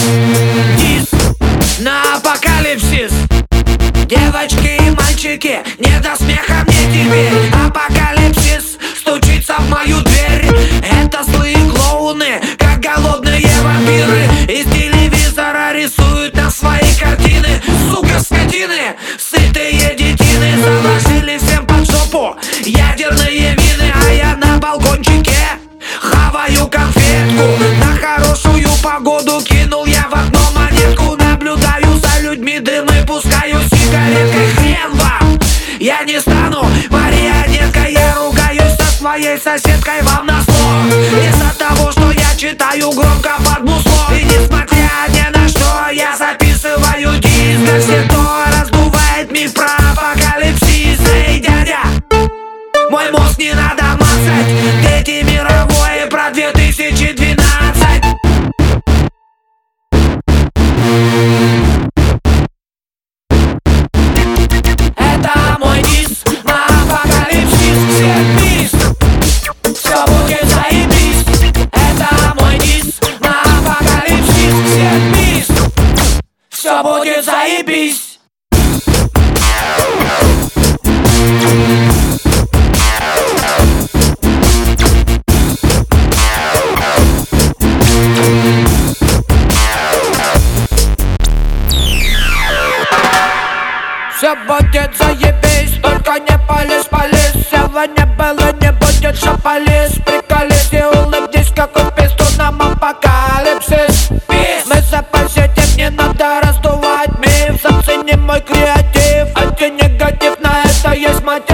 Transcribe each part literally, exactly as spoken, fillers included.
Дис на апокалипсис. Девочки и мальчики, не до смеха мне теперь. Апокалипсис стучится в мою дверь. Это злые клоуны, как голодные вампиры. Из телевизора рисуют на свои картины. Сука, скотины, сытые детины заложили всем под жопу ядерные мины. А я на балкончике хаваю конфетку. На хорошую погоду кинул я в окно монетку. Наблюдаю за людьми, дымы пускаю сигареткой. Хрен вам, я не стану марионеткой. Я ругаюсь со своей соседкой вам на слог из-за того, что я читаю громко под музло. И несмотря ни на что, я записываю диск. А все, кто раздувает миф про апокалипсис. Эй, дядя, мой мозг не надо мацать. Дети мировое про две тысячи двенадцать. Это мой дис на апокалипсис. Всех бис, все будет заебись. Это мой дис на апокалипсис. Всех бис, все будет заебись. Все будет заебись, только не полез, полез. Сегодня было, не будет, что полез. Приколись и улыбнись, как у писту нам апокалипсис. Мы запозитив, не надо раздувать миф. Зацени мой креатив, антинегатив, на это есть мотив.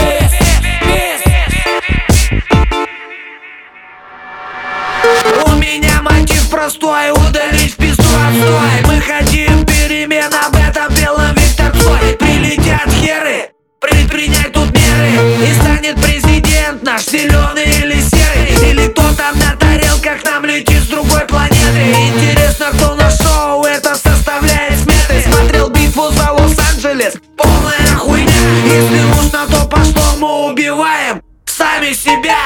У меня мотив простой, удалить в пизду отстой. Мы хотим перемен, об этом белом Виктор Цой. Прилетят херы, предпринять тут меры. И станет президент наш зеленый или серый. Или кто там на тарелках нам летит с другой планеты. Интересно, кто на шоу это составляет сметы. Смотрел битву за Лос-Анджелес, полная хуйня. Если уж на то пошло, мы убиваем сами себя.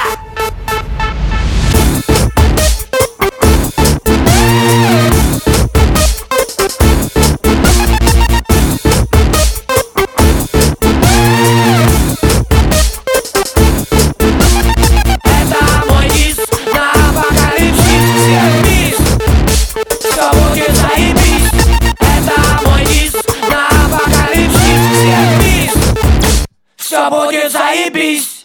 Все будет заебись.